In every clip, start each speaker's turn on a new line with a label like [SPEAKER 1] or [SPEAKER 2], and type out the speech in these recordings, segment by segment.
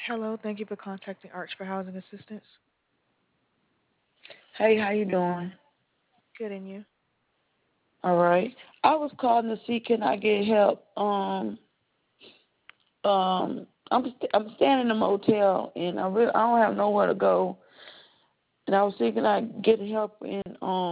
[SPEAKER 1] Hello, thank you for contacting Arch for housing assistance.
[SPEAKER 2] Hey, how you doing?
[SPEAKER 1] Good, and you?
[SPEAKER 2] All right. I was calling to see can I get help. I'm staying in a motel and I don't have nowhere to go. And I was thinking I get help in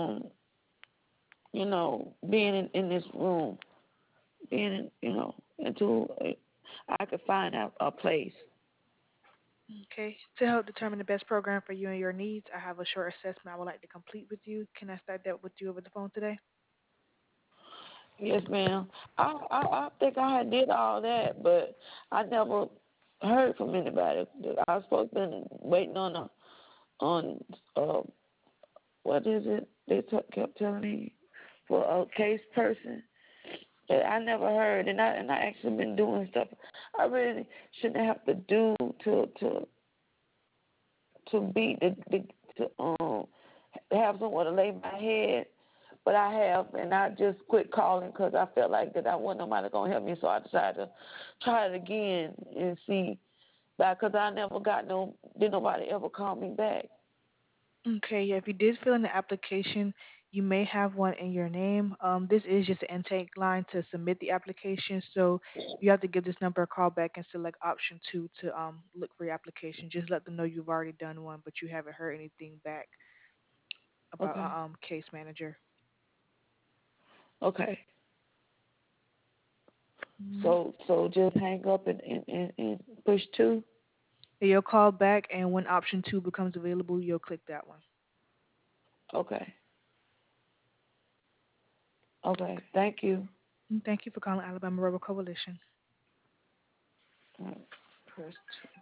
[SPEAKER 2] being in this room, being until I could find a place.
[SPEAKER 1] Okay. To help determine the best program for you and your needs, I have a short assessment I would like to complete with you. Can I start that with you over the phone today?
[SPEAKER 2] Yes, ma'am. I think I had did all that, but I never heard from anybody. I was supposed to be waiting on what is it? They kept telling me for a case person, but I never heard. And I actually been doing stuff I really shouldn't have to do to be to have somewhere to lay my head. But I have, and I just quit calling because I felt like that I wasn't nobody gonna help me. So I decided to try it again and see, because I never got did nobody ever call me back.
[SPEAKER 1] Okay, yeah, if you did fill in the application, you may have one in your name. This is just an intake line to submit the application, so you have to give this number a call back and select option two to look for your application. Just let them know you've already done one, but you haven't heard anything back about
[SPEAKER 2] Okay.
[SPEAKER 1] case manager.
[SPEAKER 2] Okay.
[SPEAKER 1] Mhm.
[SPEAKER 2] So just hang up and push two.
[SPEAKER 1] You'll call back, and when option two becomes available, you'll click that one.
[SPEAKER 2] Okay. Okay. Thank you.
[SPEAKER 1] Thank you for calling Alabama Rubber Coalition.
[SPEAKER 2] Press two.